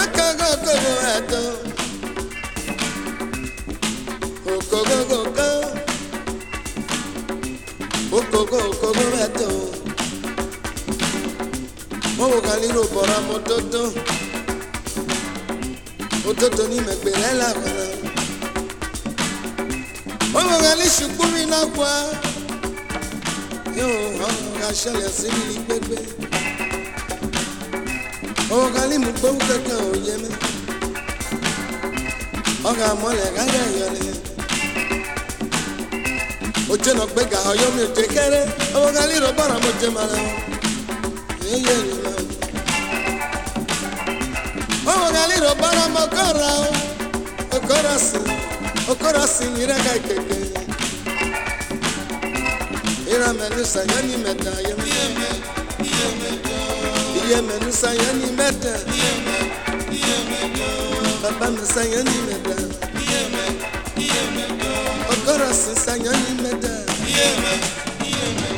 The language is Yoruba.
Ototo ni megbere la kana. Omo gali shukuri na kwa. Yo, ga shele sini gbegbe. Omo gali mu gbo keke oye mi. Oga mole ga ya yole. Oje no gbega oyo mi oje kere. Omo gali ro bara mo je mara. Eye ni ma. Omo gali ro bara mo kora. Okorasi mira kai keke. Ira menusa yani meta Iye menusa yani meta Baba menusa yani meta Okorasi sa yani meta